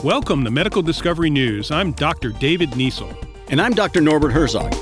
Welcome to Medical Discovery News. I'm Dr. David Niesel. And I'm Dr. Norbert Herzog.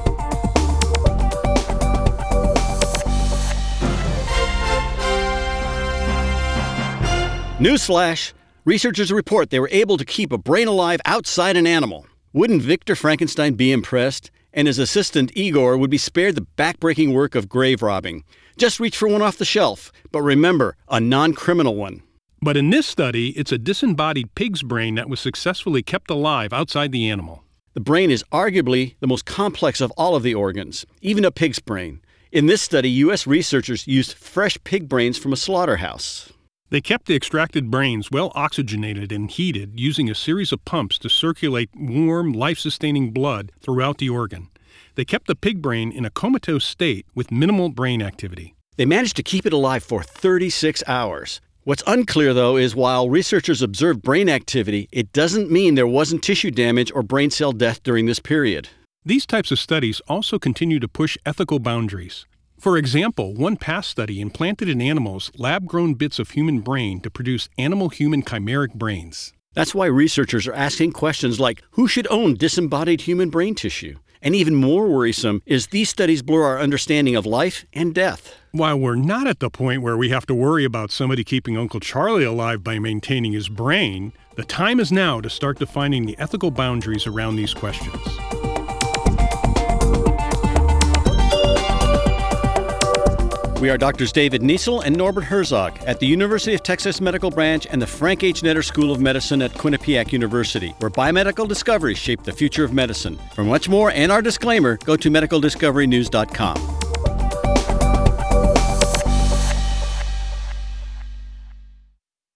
Newsflash! Researchers report they were able to keep a brain alive outside an animal. Wouldn't Victor Frankenstein be impressed? And his assistant Igor would be spared the backbreaking work of grave robbing. Just reach for one off the shelf, but remember, a non-criminal one. But in this study, it's a disembodied pig's brain that was successfully kept alive outside the animal. The brain is arguably the most complex of all of the organs, even a pig's brain. In this study, U.S. researchers used fresh pig brains from a slaughterhouse. They kept the extracted brains well oxygenated and heated using a series of pumps to circulate warm, life-sustaining blood throughout the organ. They kept the pig brain in a comatose state with minimal brain activity. They managed to keep it alive for 36 hours. What's unclear, though, is while researchers observed brain activity, it doesn't mean there wasn't tissue damage or brain cell death during this period. These types of studies also continue to push ethical boundaries. For example, one past study implanted in animals lab-grown bits of human brain to produce animal-human chimeric brains. That's why researchers are asking questions like, who should own disembodied human brain tissue? And even more worrisome is these studies blur our understanding of life and death. While we're not at the point where we have to worry about somebody keeping Uncle Charlie alive by maintaining his brain, the time is now to start defining the ethical boundaries around these questions. We are Drs. David Niesel and Norbert Herzog at the University of Texas Medical Branch and the Frank H. Netter School of Medicine at Quinnipiac University, where biomedical discoveries shape the future of medicine. For much more and our disclaimer, go to medicaldiscoverynews.com.